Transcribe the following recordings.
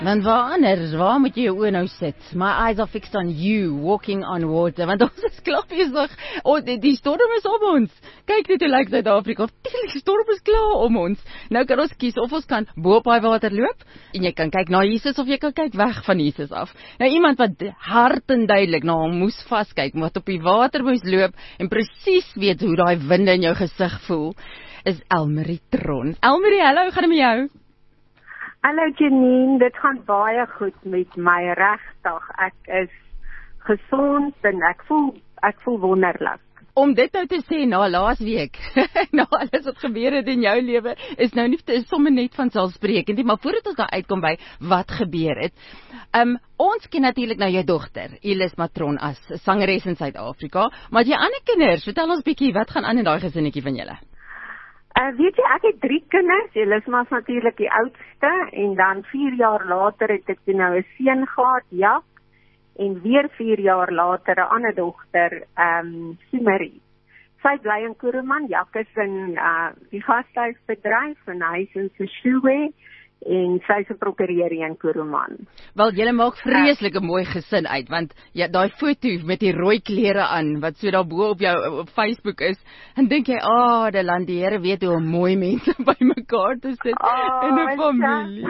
Want waar moet jy jou oë nou sit? My eyes are fixed on you, walking on water. Want ons is klaar besig. Die storm is om ons. Kyk net hoe lyk Suid-Afrika. Die storm is klaar om ons. Nou kan ons kies of ons kan bo op daai water loop, en jy kan kyk na Jesus, of jy kan kyk weg van Jesus af. Nou iemand wat hard en duidelik na hom moes vaskyk, wat op die water moes loop, en presies weet hoe daai winde in jou gesig voel, is Elmarie Tron. Elmarie, hallo, hoe gaan dit met jou? Hallo Janine, dit gaan baie goed met my regtig. Ek is gesond en ek voel wonderlik. Om dit nou te sê na laasweek, na alles wat gebeur het in jou lewe, is nou nie sommer net van selfsprekend nie, maar voordat ons daar uitkom by wat gebeur het. Ons ken natuurlik nou jou dogter, Elis Matron, as sangeres in Suid-Afrika, maar jy ander kinders, vertel ons bietjie, wat gaan aan in daai gesinnetjie van julle? Weet jy, ek het 3 kinders, Elisma is natuurlijk die oudste, en dan 4 jaar later het ek nou 'n seun gehad, Jak, en weer 4 jaar later 'n ander dogter, Sumarie. Sy bly in Kuruman, Jak is in die gasthuisbedryf, en hy is in Seshowe, en sy is 'n prokureur in Kuruman. Wel, julle maak vreeslike mooi gesin uit, want ja, daai foto met die rooi klere aan, wat so daar bo op jou op Facebook is, en dink jy, die land, die Here weet hoe om mooi mense by mekaar te sit in 'n familie.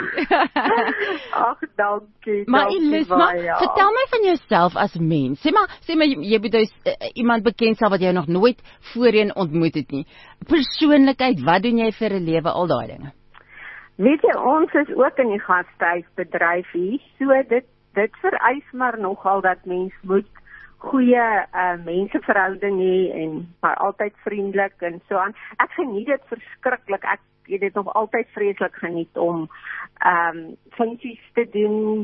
Ag, dankie. Maar Elisma, vertel my van jouself as mens. Sê maar jy bedoel iemand bekend sal wat jy nog nooit voorheen ontmoet het nie. Persoonlikheid, wat doen jy vir 'n lewe, al daai dinge? Weet jy, ons is ook in die gasthuisbedryf hier, so dit vereis maar nogal dat mens moet goeie menseverhouding hê en maar altyd vriendelik en so aan. Ek geniet dit verskriklik. Ek het dit nog altyd vreeslik geniet om funksies te doen,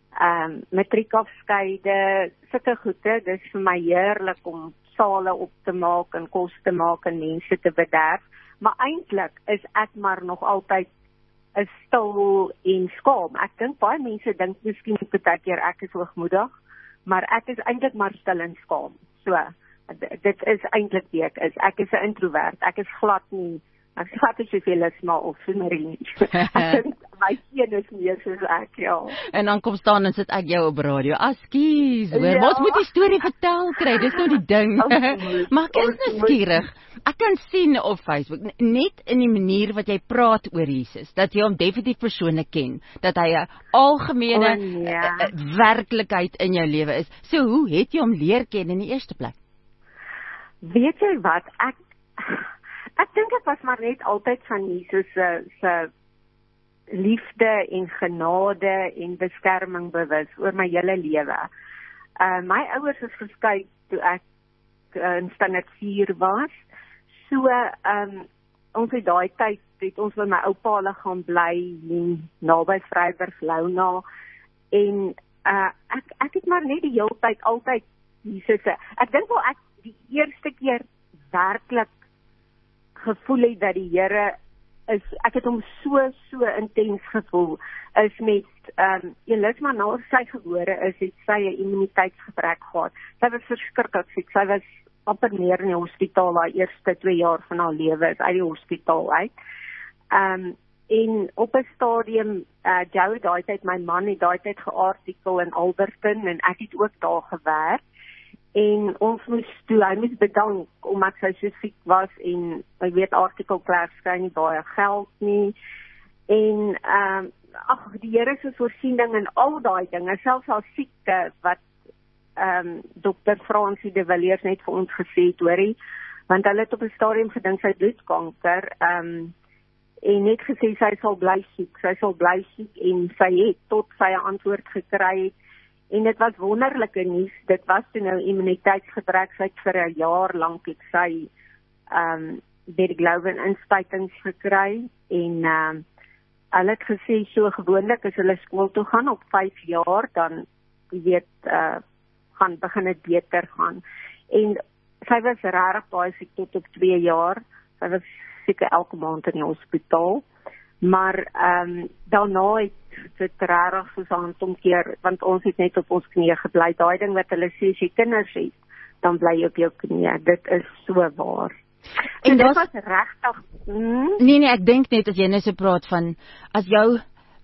matriekafskeide, sulke goede. Dis vir my heerlik om sale op te maak en kos te maak en mense te bederf. Maar eintlik is ek maar nog altyd is stil en skaam. Ek dink baie mense dink miskien baie keer ek is hoogmoedig, maar ek is eintlik maar stil en skaam. So, dit is eintlik wie ek is. Ek is 'n introvert. Ek is glad nie soveel as maar of Sumarie. Ek dink my seun is meer soos ek, ja. En dan kom staan en sit ek jou op radio. Askies, hoor, ons moet die storie vertel kry. Dis nou die ding. Maar ek is nuuskierig. Ek kan sien op Facebook, net in die manier wat jy praat oor Jesus, dat jy hom definitief persoonlik ken, dat hy 'n algemene werklikheid in jou lewe is. So hoe het jy hom leer ken in die eerste plek? Weet jy wat, ek dink ek was maar net altyd van Jesus se liefde en genade en beskerming bewus oor my hele lewe. My ouers is geskei toe ek in standaard 4 was. So, ons het daai tyd, het ons by my oupa hulle gaan bly, naby Vryburg, Launa, en ek het maar net die hele tyd, altyd Jesus, ek dink wel ek die eerste keer werklik gevoel het dat die Here is, ek het hom so intens gevoel, is met Elisma, na sy gebore is, het sy 'n immuniteitsgebrek gehad. Sy was verskriklik siek, sy was amper neer in die hospitaal, haar eerste 2 jaar van haar lewe is uit die hospitaal uit. En op 'n stadium, Joe daai tyd, my man het daai tyd geartikel in Alberton, en ek het ook daar gewerk, en ons hy moes bedank, omdat sy so siek was, en jy weet, artikelklerk kry nie baie geld nie, en die Here se voorsiening en al daai dinge, selfs haar siekte, wat Dr. Fransie de Villiers net vir ons gesê het, hoorie, want hulle het op 'n stadium gedink sy bloedkanker, en net gesê sy sal bly siek, en sy het tot sy 'n antwoord gekry het, en dit was wonderlike nuus, dit was toe nou immuniteitsgebrek, sy het vir 'n jaar lank het sy Berglowen inspuitings gekry, en hulle het gesê, so gewoonlik as hulle skool toe gaan op 5 jaar, dan weet gaan begin dit beter gaan. En sy was regtig baie siek tot op 2 jaar. Sy was seker elke maand in die hospitaal. Maar daarna het dit regtig soos handomkeer, want ons het net op ons knieë gebly. Daai ding wat hulle sê, as jy kinders het, dan bly jy op jou knieë. Dit is so waar. En dit was regtig. Nee, ek dink net as jy net so praat van as jou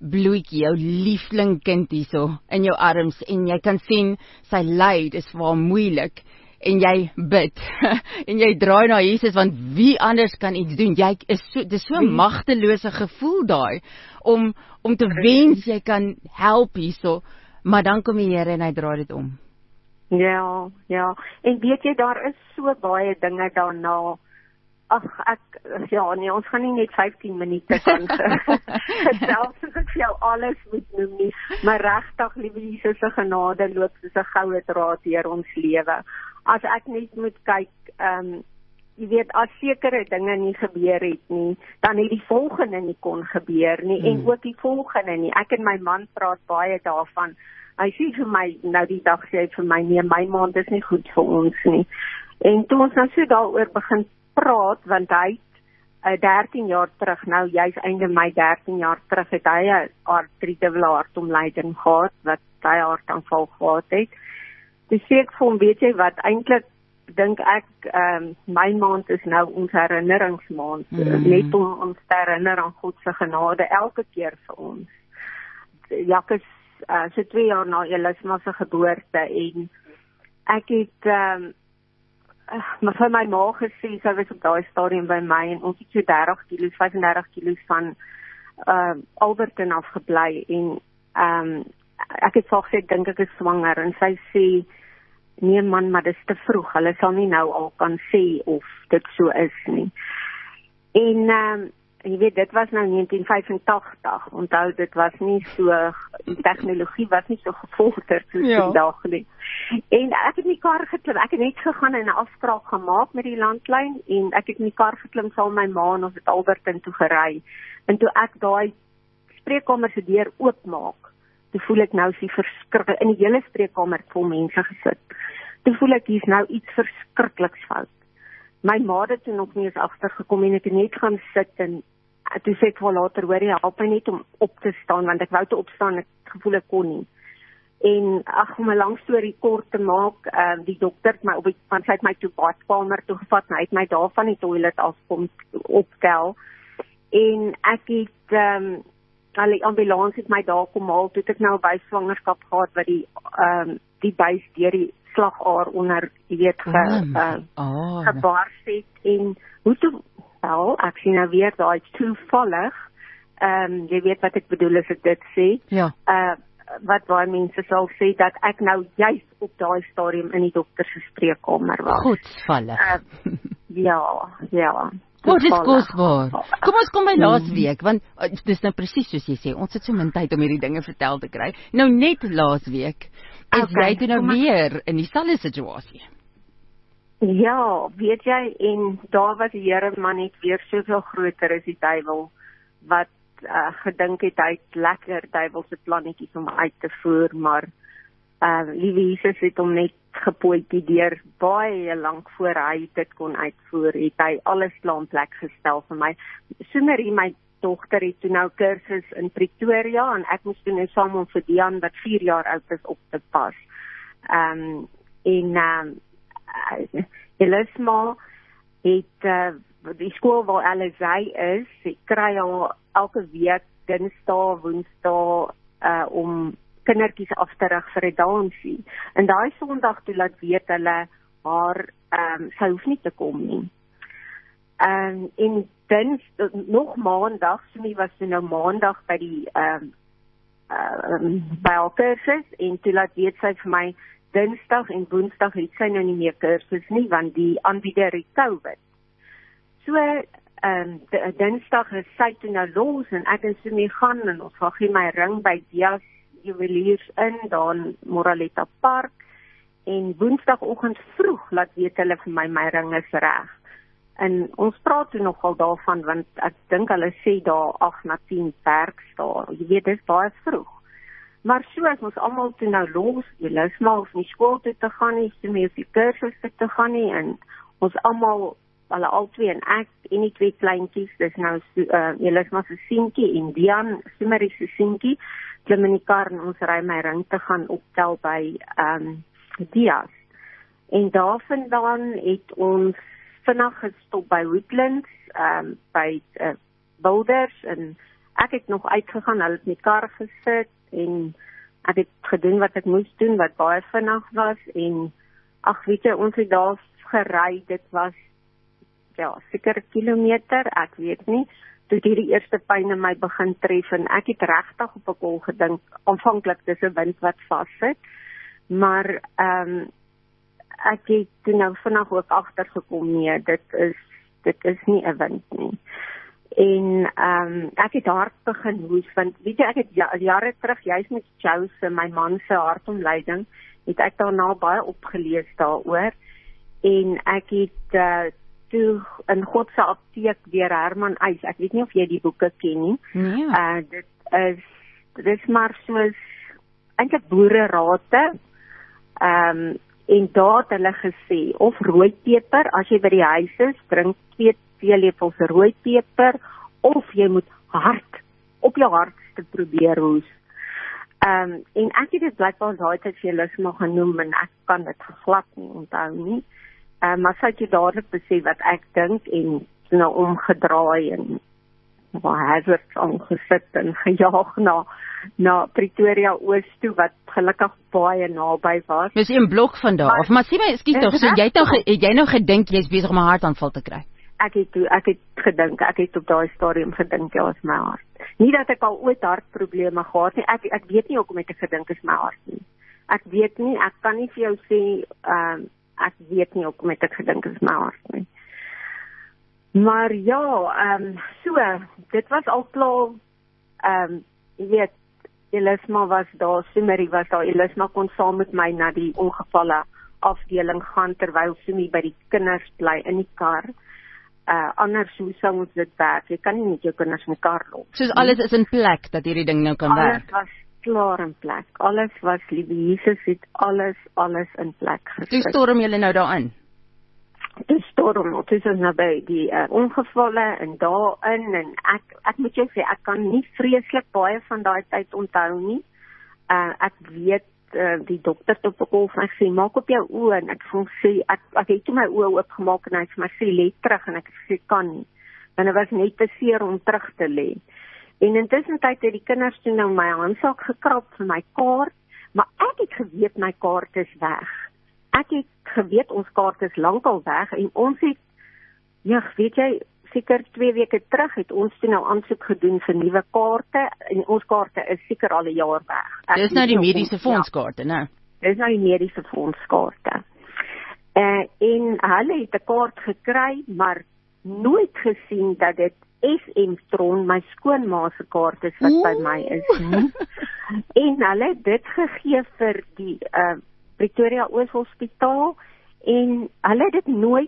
bloetjie, jou liefling kind hierso in jou arms en jy kan sien sy ly, dis vir haar moeilik en jy bid en jy draai na Jesus want wie anders kan iets doen? Jy is dis so 'n magtelose gevoel daai om te wens jy kan help hierso, maar dan kom die Here en hy draai dit om. Ja, en weet jy, daar is so baie dinge daarna. Ag, ons gaan nie net 15 minute kan selfs as ek jou alles moet noem nie, maar regtig, liewe Jesus se genade loop soos 'n goue draad deur ons lewe. As ek net moet kyk, jy weet, as sekere dinge nie gebeur het nie, dan het die volgende nie kon gebeur nie, en ook die volgende nie. Ek en my man praat baie daarvan. Hy sê vir my, nou die dag sê hy vir my, nee, my maand is nie goed vir ons nie. En toe ons nou so daaroor begin praat, want hy het 13 jaar terug, nou juist einde my 13 jaar terug, het hy 'n artritis hartomleiding gehad, wat hy hartaanval gehad het. Toe sê ek vir hom, weet jy wat, eintlik dink ek, my maand is nou ons herinneringsmaand, net om ons te herinner aan God se genade elke keer vir ons. Jak is so 2 jaar na Elisma se geboorte, en ek het maar vir my ma gesê, sy was op daai stadium by my, en ons het so 35 kilos van Alberton afgebly, en ek het vir gesê, dink ek is swanger, en sy sê, nee man, maar dis te vroeg, hulle sal nie nou al kan sê of dit so is nie. En jy weet, dit was nou 1985, onthou, dit was nie so, die tegnologie was nie so gevorderd soos vandag nie. En ek het in die kar geklim, ek het net gegaan en 'n afspraak gemaak met die landlyn, en ek het in die kar geklim saam met my ma, en ons het Alberton toe gery. En toe ek daai spreekkamer se deur oopmaak, toe voel ek nou die verskriklik, in die hele spreekkamer vol mense gesit. Toe voel ek, hier's nou iets verskrikliks fout. My ma het toe nog nie eens agtergekom, en ek het net gaan sit, en toe sê ek vir later, hoor jy, help my net om op te staan, want ek wou te opstaan, ek gevoel ek kon nie. En om 'n lang storie kort te maak, die dokter het my want sy het my toe badkamer toe gevat, en hy het my daar van die toilet af kom optel, en ek het die ambulans het my daar kom haal, toe het ek nou by swangerskap gehad, wat die buis deur die slagaar onder, jy weet, gebars het, en hoe toe, wel, ek sien nou weer, daar is toevallig, jy weet wat ek bedoel as ek dit sê, wat baie mense sal sê, dat ek nou juist op daai stadium in die dokter se spreekkamer was. Godsvallig. Ja. Dit is kosbaar. Kom ons kom by laas week, want dis nou presies soos jy sê, ons het so min tyd om hierdie dinge vertel te kry. Nou net laas week, is jy toe nou weer in dieselfde situasie? Ja, weet jy, en daar was die Here maar net weer soveel groter as die duiwel, wat gedink het, hy het lekker duiwelse plannetjies om uit te voer, maar liewe Jesus het hom net gepootjie deur, baie lank voor hy dit kon uitvoer, het hy alles in plek gestel vir my. Somerie, my dogter het toe nou kursus in Pretoria, en ek moes toe nou saam om vir Dian, wat 4 jaar oud is, op te pas. Elisma het die skool waar Alizai is, ek kry haar elke week Dinsdae, Woensdae om kindertjies af te rig vir 'n dansie. En daai Sondag toe laat weet hulle haar, sy hoef nie te kom nie. En nog maandag, Sumi was toe nou maandag by die by haar kursus, en toe laat weet sy vir my, Dinsdag en Woensdag het sy nou nie meer kursus nie, want die aanbieder het COVID. So, Dinsdag is sy toe nou los, en ek en Sumi gaan, en ons gaan gee my ring by Dias Juweliers in, daar in Moraletta Park, en Woensdagoggend vroeg laat weet hulle vir my ring is reg. En ons praat toe nogal daarvan, want ek dink hulle sê daar 8 na 10 werksdae, jy weet, dis baie vroeg. Maar so as ons almal toe nou los, Elisma hoef nie skool toe te gaan nie, Sumi hoef die kursus te gaan nie, en ons almal, hulle albei en ek, en die 2 kleintjies, dis nou Elisma se seentjie en Dian, Sumi se seentjie, klim in die kar en ons ry my ring te gaan optel by Dias. En daarvandaan het ons vinnig gestop by Woodlands, by Boulders, en ek het nog uitgegaan, hulle het in die kar gesit en ek het gedoen wat ek moes doen, wat baie vinnig was en ag weet jy, ons het daar gery, dit was ja, seker 'n kilometer, ek weet nie, toe die eerste pyn in my begin tref en ek het regtig op 'n kol gedink, aanvanklik dis 'n wind wat vassit, maar ek het toe nou vinnig ook agtergekom, nee, dit is nie 'n wind nie. En ek het hard begin hoes, want weet jy, ek het jare terug, juist met Jose, my man se hartomleiding, het ek daarna baie opgelees daaroor, en ek het toe in God se apteek deur Herman Eis, ek weet nie of jy die boeke ken nie, Nee. dit is maar soos eintlik boererate, en daar het hulle gesê, of rooipeper, as jy by die huis is, drink 2 teelepels rooipeper, of jy moet op jou hardste probeer hoes. En ek het dit blykbaar daai tyd vir julle maar genoem, en ek kan dit glad nie onthou nie. Maar sy het jy dadelik besef wat ek dink, en nou omgedraai, en hazards aangesit, en gejaag na Pretoria Oos toe, wat gelukkig baie naby was. Dis 'n blok van daar af, maar sê my, ekskuus tog, so het jy nou gedink jy's besig om 'n hartaanval te kry? Ek het op daai stadium gedink, ja, is my hart. Nie dat ek al ooit hartprobleme gehad nie, ek weet nie hoekom ek gedink is my hart nie. Ek weet nie, ek kan nie vir jou sê, ek weet nie hoekom ek gedink is my hart nie. Maar ja, dit was al klaar, jy weet, Elisma was daar, Sumeri was daar, Elisma kon saam met my na die ongevalle afdeling gaan, terwyl Sumi by die kinders bly in die kar. Anders hoe sou ons dit werk? Jy kan nie met jou kinders in die kar loop. Soos alles is in plek, dat hierdie ding nou kan werk. Alles was klaar in plek. Alles was, liewe Jesus het alles in plek gesit. Toe storm julle nou daarin? Toe storm, toe is ons nou by die ongevalle en daarin, en ek moet jou sê, ek kan nie vreeslik baie van daai tyd onthou nie. Ek weet, die dokter het op 'n kol vir my gesê, maak op jou oë, en ek voel sê, ek het toe my oë oopgemaak, en hy het vir my sê, lê terug, en ek sê, kan nie, want dit was net te seer om terug te lê. En intussen tyd het die kinders toe nou my handsak gekrap vir my kaart, maar ek het geweet my kaart is weg. Ek het geweet ons kaart is lankal weg, en ons het, ja, weet jy, seker 2 weke terug het ons toe nou aansoek gedoen vir nuwe kaarte, en ons kaarte is seker al 'n jaar weg. Dis nou die mediese fondskaarte, né? Dis nou die mediese fondskaarte. En hulle het 'n kaart gekry, maar nooit gesien dat dit SM-tron, my skoonma se kaart is wat by my is nie. En hulle het dit gegee vir die Pretoria Oos Hospitaal, en hulle het dit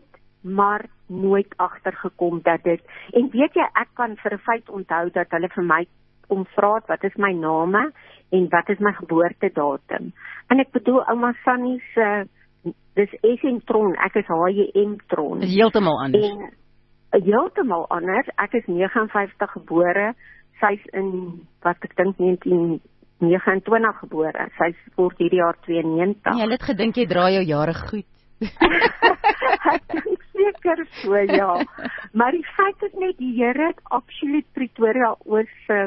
nooit agtergekom dat dit, en weet jy, ek kan vir 'n feit onthou dat hulle vir my omvra wat is my name en wat is my geboortedatum. En ek bedoel, ouma Sannie se, dis SM-tron, ek is HJM-tron. Dis heeltemal anders. En heeltemal anders, ek is 59 gebore, sy's in, wat ek dink 1929 gebore, sy's word hierdie jaar 92. Ja, hulle het gedink jy dra jou jare goed. Ek dink seker so, ja. Maar die feit is net, die Here het absoluut Pretoria Oos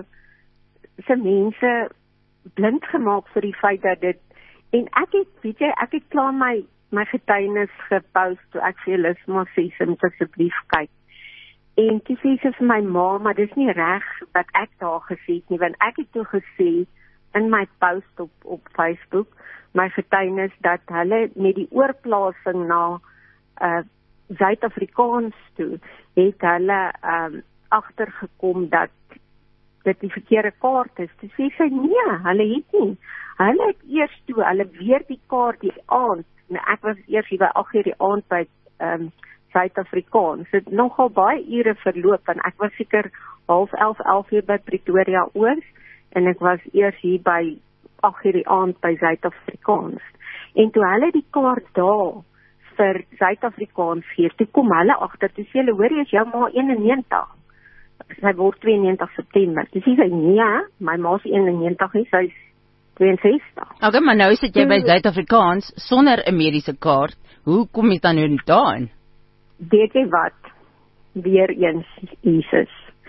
se mense blind gemaak vir die feit dat dit, en ek het, weet jy, ek het klaar my getuienis gepost, toe ek vir julle maar sê, sy moet asseblief kyk. En toe sê sy vir my ma, maar dis nie reg wat ek daar gesê het nie, want ek het toe gesê, in my post op Facebook, my getuienis, dat hulle met die oorplasing na Suid-Afrikaans toe, het hulle agtergekom dat dit die verkeerde kaart is. Toe sê sy, nee, hulle het nie. Hulle het eers toe, hulle weer die kaart die aand, en ek was eers hier by 8:00 die aand by Suid-Afrikaans. Dit het nogal baie ure verloop, en ek was seker 10:30 by Pretoria Oos, en ek was eers hier by 8:00 die aand by Suid-Afrikaans. En toe hulle die kaart daar vir Suid-Afrikaans gee, toe kom hulle agter, toe sê hulle, hoor jy, is jou ma 91? Sy word 92 September. Toe sê sy, nee, my ma is 91 nie, sy is 62. Okay, maar nou sit jy by Suid-Afrikaans sonder 'n mediese kaart. Hoe kom jy dan nou daarin? Weet jy wat? Weer eens, Jesus.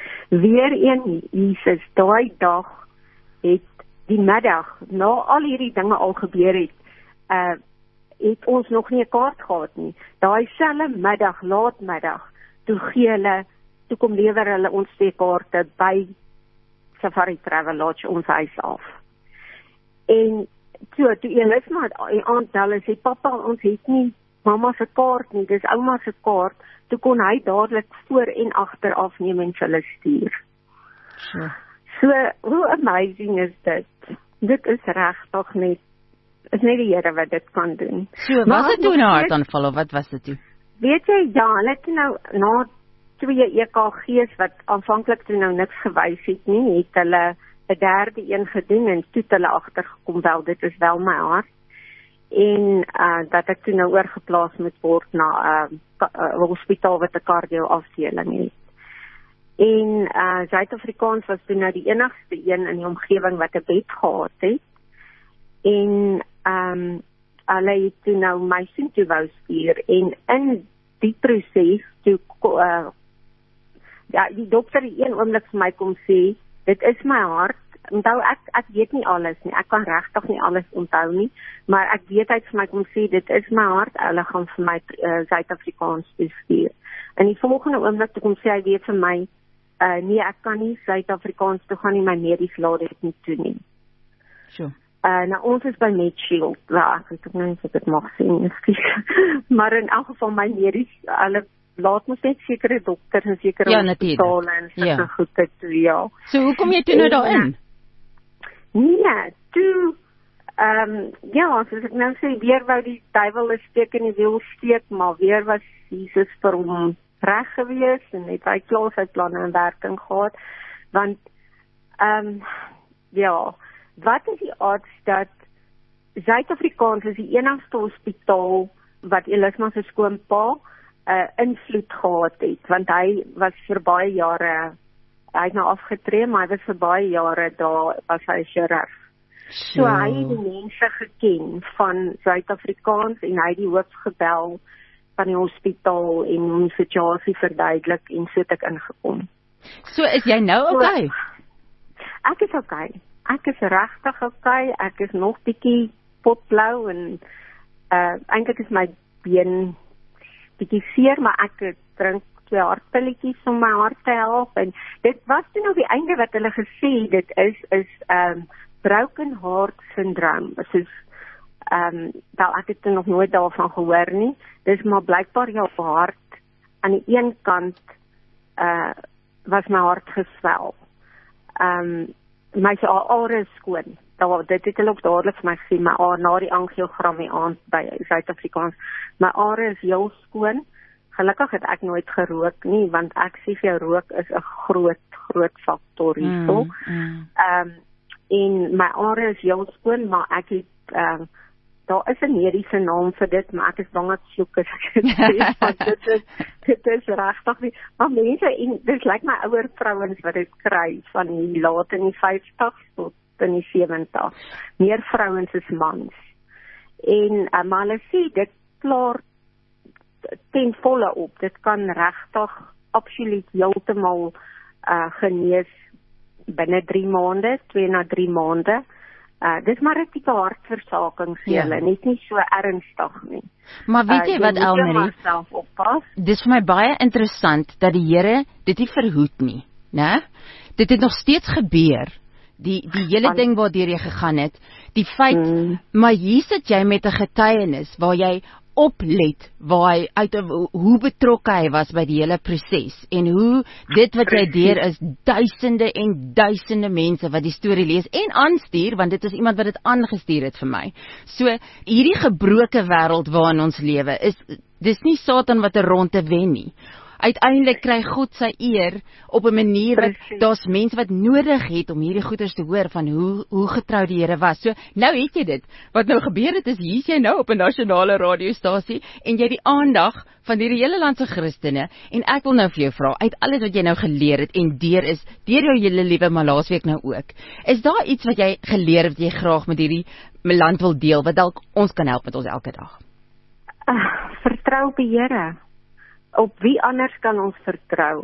Weer een Jesus, daai dag het die middag, na al hierdie dinge al gebeur het ons nog nie 'n kaart gehad nie. Daai selfe middag, laatmiddag, toe kom lewer hulle ons 2 kaarte by Safari Travel Lodge ons huis af. En toe Elisma aand bel en sê, pappa, ons het nie mamma se kaart nie, dis ouma se kaart, toe kon hy dadelik voor en agter afneem en hulle stuur. Sure. So, hoe amazing is dit? Dit is regtig net, is net die Here wat dit kan doen. So, was dit toe 'n hartaanval of wat was dit toe? Weet jy, ja, hulle het nou, na 2 EKG's wat aanvanklik toe nou niks gewys het nie, het hulle 'n derde een gedoen en toe het hulle agtergekom, wel, dit is wel my hart. En dat ek toe nou oorgeplaas moet word na 'n hospitaal wat 'n kardioafdeling het. En Suid-Afrikaans was toe nou die enigste een in die omgewing wat 'n bed gehad het. En hulle het toe nou my seun toe wou stuur en in die proses toe die dokter die een oomblik vir my kom sê, dit is my hart. Onthou, ek weet nie alles nie, ek kan regtig nie alles onthou nie, maar ek weet hy vir my kom sê, dit is my hart, hulle gaan vir my Suid-Afrikaans stuur. En die volgende oomblik toe kom sê hy weer vir my, nee, ek kan nie Suid-Afrikaans toe gaan nie, my medies laat dit nie toe nie. Sure. Nou ons is by Medshield, ek weet ook nie of ek dit mag sê, maar in elk geval my medies, hulle laat ons net sekere dokters en sekere hospitale en sulke goede toe, ja. So hoe kom jy toe nou daarin? Nee, toe, soos ek nou sê, weer wou die duiwel 'n steek in die wiel steek, maar weer was Jesus vir hom reg gewees en het hy klaar sy planne in werking gehad, want, wat is die odds dat Suid-Afrikaans is die enigste hospitaal wat Elisma se skoonpa invloed gehad het, want hy was vir baie jare, hy het nou afgetree, maar hy was vir baie jare daar, was hy chirurg. So hy het die mense geken van Suid-Afrikaans en hy het die hoof gebel van die hospitaal en hom die situasie verduidelik en so het ek ingekom. So is jy nou okay? Ek is okay. Ek is regtig okay. Ek is nog bietjie potblou en eintlik is my been bietjie seer, maar ek drink 2 hartpilletjies om my hart te help en dit was toe nou die einde wat hulle gesê dit is broken heart syndrome. Soos wel ek het nog nooit daarvan gehoor nie. Dis maar blykbaar jou hart aan die een kant was my hart geswel. My are is skoon. Dit het hulle ook dadelik vir my gesê, my are na die angiogram die aand by Suid-Afrikaans. My are is heel skoon. Gelukkig het ek nooit gerook nie, want ek sê vir jou rook is 'n groot faktor hierso. En my are is heel skoon, maar ek het daar is 'n mediese naam vir dit, maar ek is bang dat soek as ek dit sê, want dit is regtig nie. Maar mense, en dis lyk my ouer vrouens wat dit kry, van die laat in die 50s tot in die 70s. Meer vrouens as mans. En maar hulle sê, dit klaar ten volle op. Dit kan regtig absoluut heeltemal genees binne 3 maande, 2 na 3 maande. Dis maar 'n tipe hartversaking sê hulle, net nie so ernstig nie. Maar weet jy wat, Elmarie? Dis vir my baie interessant dat die Here dit nie verhoed nie, né? Dit het nog steeds gebeur. Die hele ding waardeur jy gegaan het, die feit, maar hier sit jy met 'n getuienis waar jy oplet waar hy hoe betrokke hy was by die hele proses en hoe dit wat jy deur is duisende en duisende mense wat die storie lees en aanstuur, want dit is iemand wat dit aangestuur het vir my. So hierdie gebroke wêreld waarin ons lewe dis nie Satan wat 'n ronde wen nie. Uiteindelik kry God sy eer op 'n manier wat daar's mense wat nodig het om hierdie goeders te hoor van hoe getrou die Here was. So nou het jy dit. Wat nou gebeur het is hier's jy nou op 'n nasionale radiostasie en jy die aandag van hierdie hele land se Christene en ek wil nou vir jou vra uit alles wat jy nou geleer het en deur jou hele lewe maar laasweek nou ook. Is daar iets wat jy geleer het wat jy graag met hierdie land wil deel wat dalk ons kan help met ons elke dag? Vertrou op die Here. Op wie anders kan ons vertrou?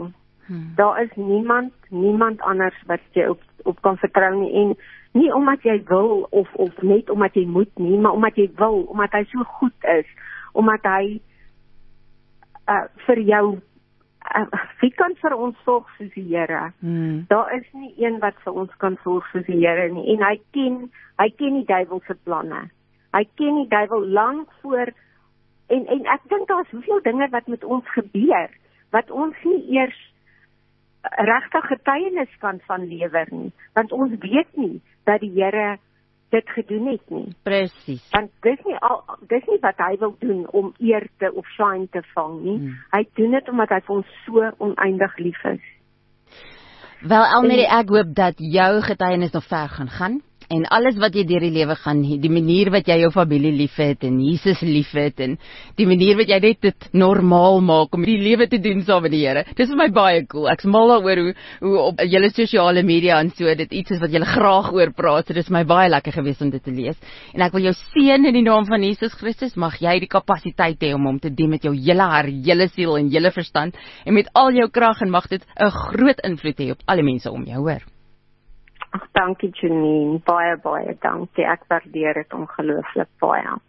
Daar is niemand anders wat jy op kan vertrou nie, en nie omdat jy wil of net omdat jy moet nie, maar omdat jy wil, omdat hy so goed is, omdat hy vir jou wie kan vir ons sorg soos die Here? Daar is nie een wat vir ons kan sorg soos die Here nie, en hy ken die duiwel se planne. Hy ken die duiwel lank voor, en ek dink daar is soveel dinge wat met ons gebeur, wat ons nie eers regtig getuienis kan van lewer nie, want ons weet nie dat die Here dit gedoen het nie. Presies. Want dis nie wat hy wil doen om eer of shine te vang nie. Hy doen dit omdat hy vir ons so oneindig lief is. Wel, Elmarie, ek hoop dat jou getuienis nog ver gaan. En alles wat jy deur die lewe gaan, die manier wat jy jou familie liefhet en Jesus liefhet en die manier wat jy net dit normaal maak om die lewe te doen saam met die Here. Dis vir my baie cool. Ek's mal daaroor hoe op julle sosiale media en so dit iets is wat julle graag oor praat. So dis my baie lekker gewees om dit te lees. En ek wil jou seën in die naam van Jesus Christus. Mag jy die kapasiteit hê om te dien met jou hele hart, hele siel en hele verstand en met al jou krag, en mag dit 'n groot invloed hê op alle mense om jou, hoor. Ag, dankie Janine, baie dankie. Ek waardeer dit ongelooflik baie.